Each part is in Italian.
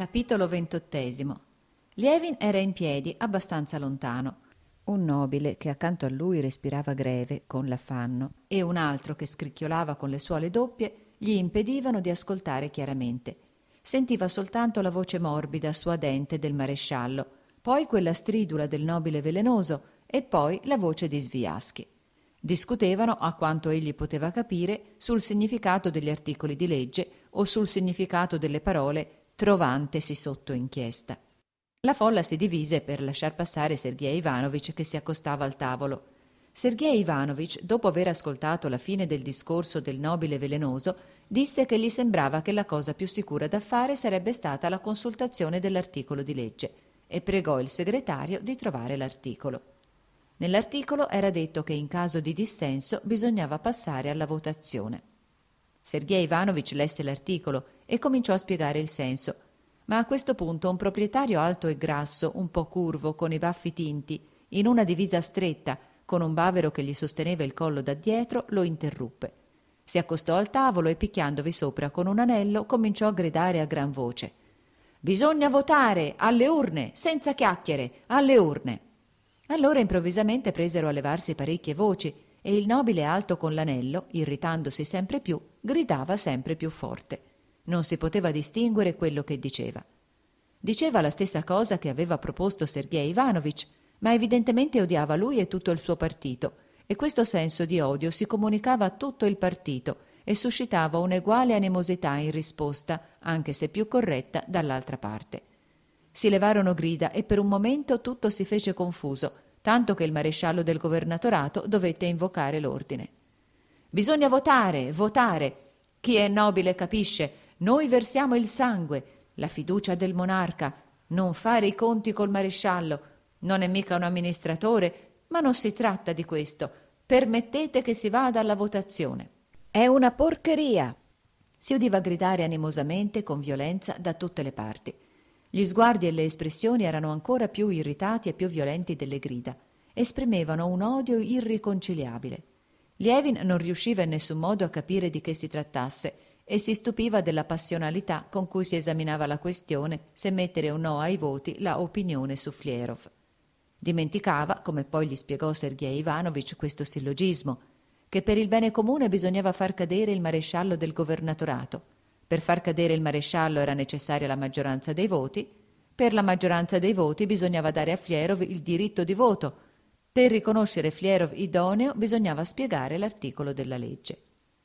Capitolo 28. Lievin era in piedi, abbastanza lontano. Un nobile che accanto a lui respirava greve, con l'affanno, e un altro che scricchiolava con le suole doppie, gli impedivano di ascoltare chiaramente. Sentiva soltanto la voce morbida, suadente del maresciallo, poi quella stridula del nobile velenoso e poi la voce di Sviaschi. Discutevano, a quanto egli poteva capire, sul significato degli articoli di legge o sul significato delle parole trovantesi sotto inchiesta. La folla si divise per lasciar passare Sergej Ivanovich che si accostava al tavolo. Sergej Ivanovich, dopo aver ascoltato la fine del discorso del nobile velenoso, disse che gli sembrava che la cosa più sicura da fare sarebbe stata la consultazione dell'articolo di legge e pregò il segretario di trovare l'articolo. Nell'articolo era detto che in caso di dissenso bisognava passare alla votazione. Sergej Ivanovich lesse l'articolo e cominciò a spiegare il senso, ma a questo punto un proprietario alto e grasso, un po' curvo, con i baffi tinti, in una divisa stretta, con un bavero che gli sosteneva il collo da dietro, lo interruppe. Si accostò al tavolo e picchiandovi sopra con un anello cominciò a gridare a gran voce: «Bisogna votare! Alle urne! Senza chiacchiere! Alle urne!» Allora improvvisamente presero a levarsi parecchie voci e il nobile alto con l'anello, irritandosi sempre più, gridava sempre più forte. Non si poteva distinguere quello che diceva. Diceva la stessa cosa che aveva proposto Sergej Ivanovich, ma evidentemente odiava lui e tutto il suo partito, e questo senso di odio si comunicava a tutto il partito e suscitava un'eguale animosità in risposta, anche se più corretta, dall'altra parte. Si levarono grida e per un momento tutto si fece confuso, tanto che il maresciallo del governatorato dovette invocare l'ordine. «Bisogna votare, votare! Chi è nobile capisce, noi versiamo il sangue, la fiducia del monarca, non fare i conti col maresciallo, non è mica un amministratore, ma non si tratta di questo, permettete che si vada alla votazione». «È una porcheria!» si udiva gridare animosamente con violenza da tutte le parti. Gli sguardi e le espressioni erano ancora più irritati e più violenti delle grida. Esprimevano un odio irriconciliabile. Lievin non riusciva in nessun modo a capire di che si trattasse e si stupiva della passionalità con cui si esaminava la questione se mettere o no ai voti la opinione su Flierov. Dimenticava, come poi gli spiegò Sergej Ivanovich questo sillogismo, che per il bene comune bisognava far cadere il maresciallo del governatorato. Per far cadere il maresciallo era necessaria la maggioranza dei voti, per la maggioranza dei voti bisognava dare a Flierov il diritto di voto, per riconoscere Flierov idoneo bisognava spiegare l'articolo della legge.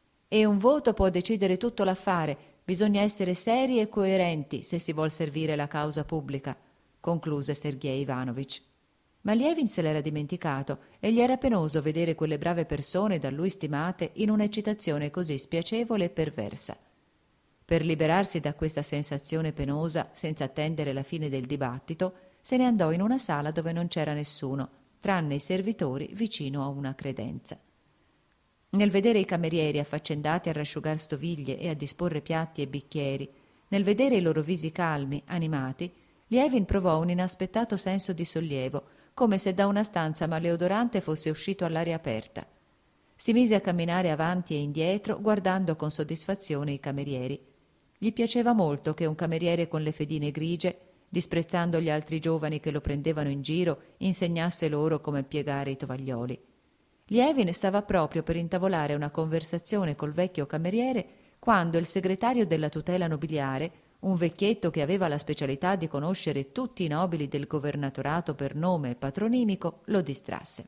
E un voto può decidere tutto l'affare, bisogna essere seri e coerenti se si vuol servire la causa pubblica, concluse Sergej Ivanovich. Ma Lievin se l'era dimenticato e gli era penoso vedere quelle brave persone da lui stimate in un'eccitazione così spiacevole e perversa. Per liberarsi da questa sensazione penosa, senza attendere la fine del dibattito, se ne andò in una sala dove non c'era nessuno, tranne i servitori vicino a una credenza. Nel vedere i camerieri affaccendati a rasciugar stoviglie e a disporre piatti e bicchieri, nel vedere i loro visi calmi, animati, Lievin provò un inaspettato senso di sollievo, come se da una stanza maleodorante fosse uscito all'aria aperta. Si mise a camminare avanti e indietro, guardando con soddisfazione i camerieri. Gli piaceva molto che un cameriere con le fedine grigie, disprezzando gli altri giovani che lo prendevano in giro, insegnasse loro come piegare i tovaglioli. Lievin stava proprio per intavolare una conversazione col vecchio cameriere quando il segretario della tutela nobiliare, un vecchietto che aveva la specialità di conoscere tutti i nobili del governatorato per nome e patronimico, lo distrasse.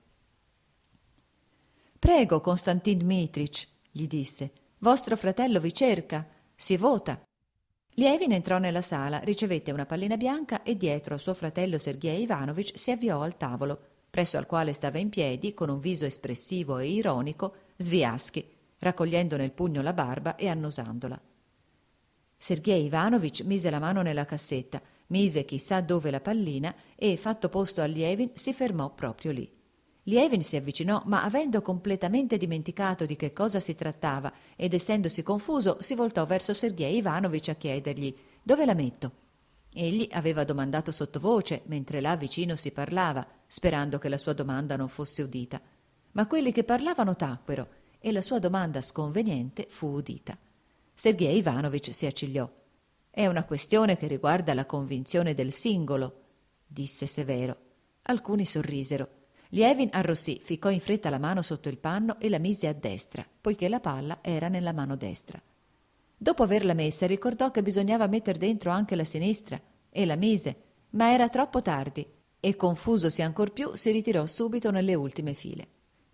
«Prego, Konstantin Dmitrich», gli disse, «vostro fratello vi cerca. Si vota». Lievin entrò nella sala, ricevette una pallina bianca e dietro a suo fratello Sergej Ivanovich si avviò al tavolo, presso al quale stava in piedi, con un viso espressivo e ironico, Sviaschi, raccogliendo nel pugno la barba e annusandola. Sergej Ivanovich mise la mano nella cassetta, mise chissà dove la pallina e, fatto posto a Lievin, si fermò proprio lì. Lievin si avvicinò, ma avendo completamente dimenticato di che cosa si trattava ed essendosi confuso, si voltò verso Sergej Ivanovich a chiedergli «Dove la metto?». Egli aveva domandato sottovoce, mentre là vicino si parlava, sperando che la sua domanda non fosse udita. Ma quelli che parlavano tacquero e la sua domanda sconveniente fu udita. Sergej Ivanovich si accigliò. È una questione che riguarda la convinzione del singolo, disse severo. Alcuni sorrisero. Lievin arrossì, ficcò in fretta la mano sotto il panno e la mise a destra, poiché la palla era nella mano destra. Dopo averla messa ricordò che bisognava metter dentro anche la sinistra e la mise, ma era troppo tardi e, confusosi ancor più, si ritirò subito nelle ultime file.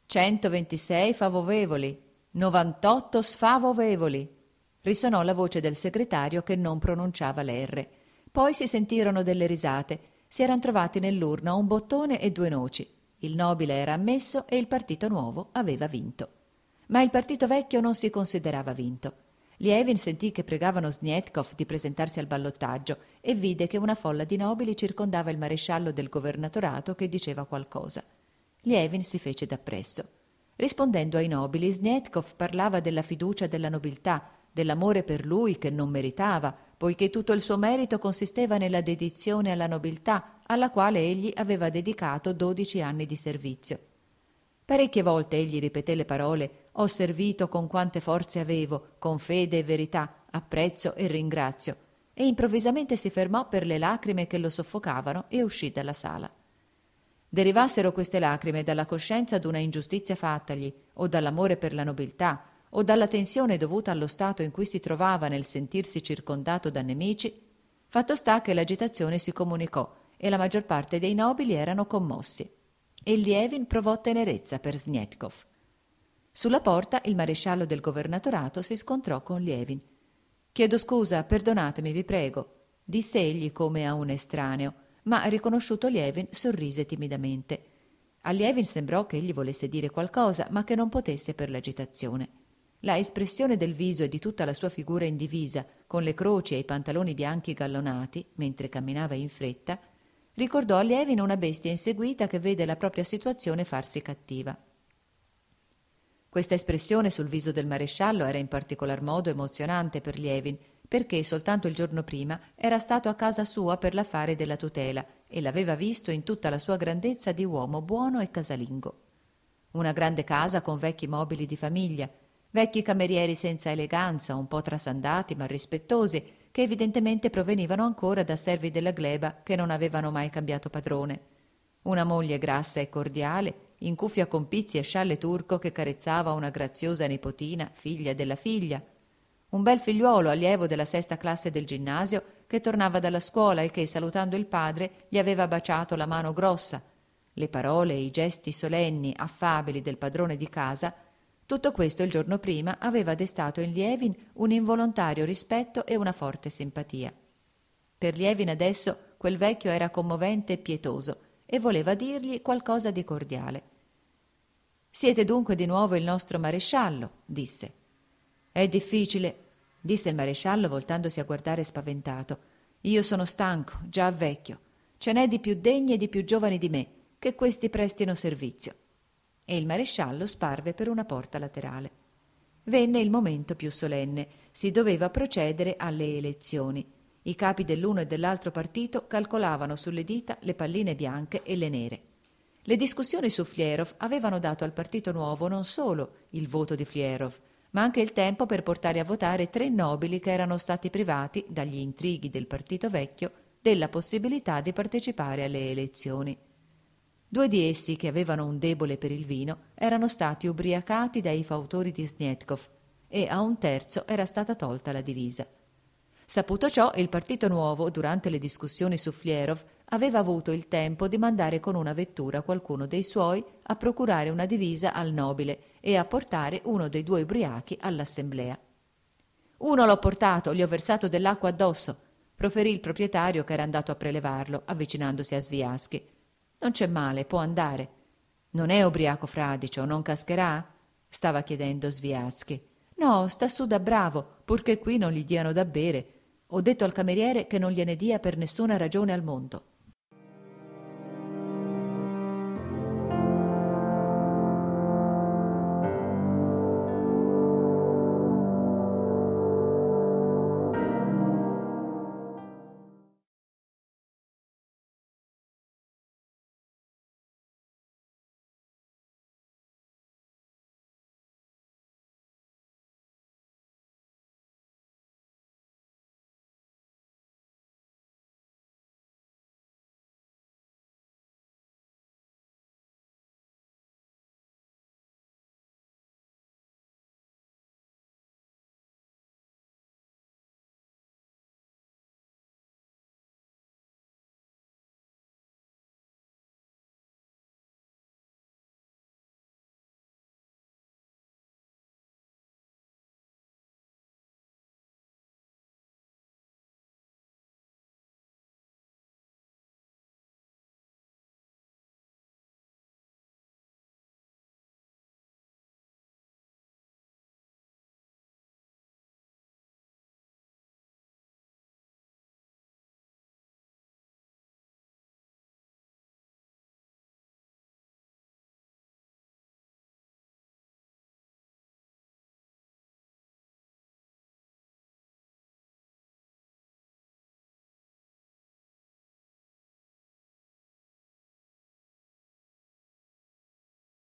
126 favorevoli, 98 sfavorevoli, risonò la voce del segretario che non pronunciava le R. Poi si sentirono delle risate. Si eran trovati nell'urna un bottone e 2 noci. Il nobile era ammesso e il partito nuovo aveva vinto. Ma il partito vecchio non si considerava vinto. Lievin sentì che pregavano Sniedkov di presentarsi al ballottaggio e vide che una folla di nobili circondava il maresciallo del governatorato che diceva qualcosa. Lievin si fece dappresso. Rispondendo ai nobili, Sniedkov parlava della fiducia della nobiltà, dell'amore per lui che non meritava, poiché tutto il suo merito consisteva nella dedizione alla nobiltà, alla quale egli aveva dedicato 12 anni di servizio. Parecchie volte egli ripeté le parole «Ho servito con quante forze avevo, con fede e verità, apprezzo e ringrazio», e improvvisamente si fermò per le lacrime che lo soffocavano e uscì dalla sala. Derivassero queste lacrime dalla coscienza d'una ingiustizia fattagli, o dall'amore per la nobiltà, o dalla tensione dovuta allo stato in cui si trovava nel sentirsi circondato da nemici, fatto sta che l'agitazione si comunicò e la maggior parte dei nobili erano commossi. E Lievin provò tenerezza per Sniedkov. Sulla porta il maresciallo del governatorato si scontrò con Lievin. «Chiedo scusa, perdonatemi, vi prego», disse egli come a un estraneo, ma riconosciuto Lievin sorrise timidamente. A Lievin sembrò che egli volesse dire qualcosa, ma che non potesse per l'agitazione. La espressione del viso e di tutta la sua figura in divisa, con le croci e i pantaloni bianchi gallonati, mentre camminava in fretta, ricordò a Lievin una bestia inseguita che vede la propria situazione farsi cattiva. Questa espressione sul viso del maresciallo era in particolar modo emozionante per Lievin, perché soltanto il giorno prima era stato a casa sua per l'affare della tutela e l'aveva visto in tutta la sua grandezza di uomo buono e casalingo. Una grande casa con vecchi mobili di famiglia, vecchi camerieri senza eleganza, un po' trasandati ma rispettosi, che evidentemente provenivano ancora da servi della gleba che non avevano mai cambiato padrone. Una moglie grassa e cordiale, in cuffia con pizzi e scialle turco che carezzava una graziosa nipotina, figlia della figlia. Un bel figliuolo, allievo della 6ª classe del ginnasio, che tornava dalla scuola e che, salutando il padre, gli aveva baciato la mano grossa. Le parole e i gesti solenni, affabili del padrone di casa. Tutto questo il giorno prima aveva destato in Lievin un involontario rispetto e una forte simpatia. Per Lievin adesso quel vecchio era commovente e pietoso e voleva dirgli qualcosa di cordiale. «Siete dunque di nuovo il nostro maresciallo», disse. «È difficile», disse il maresciallo voltandosi a guardare spaventato. «Io sono stanco, già vecchio. Ce n'è di più degni e di più giovani di me, che questi prestino servizio». E il maresciallo sparve per una porta laterale. Venne il momento più solenne. Si doveva procedere alle elezioni. I capi dell'uno e dell'altro partito calcolavano sulle dita le palline bianche e le nere. Le discussioni su Flierov avevano dato al partito nuovo non solo il voto di Flierov, ma anche il tempo per portare a votare 3 nobili che erano stati privati, dagli intrighi del partito vecchio, della possibilità di partecipare alle elezioni. 2 di essi, che avevano un debole per il vino, erano stati ubriacati dai fautori di Sniedkov e a un terzo era stata tolta la divisa. Saputo ciò, il partito nuovo, durante le discussioni su Flierov, aveva avuto il tempo di mandare con una vettura qualcuno dei suoi a procurare una divisa al nobile e a portare uno dei 2 ubriachi all'assemblea. «Uno l'ho portato, gli ho versato dell'acqua addosso», proferì il proprietario che era andato a prelevarlo, avvicinandosi a Sviaschi. «Non c'è male, può andare». «Non è ubriaco fradicio, non cascherà?» stava chiedendo Sviaschi. «No, sta su da bravo, purché qui non gli diano da bere. Ho detto al cameriere che non gliene dia per nessuna ragione al mondo».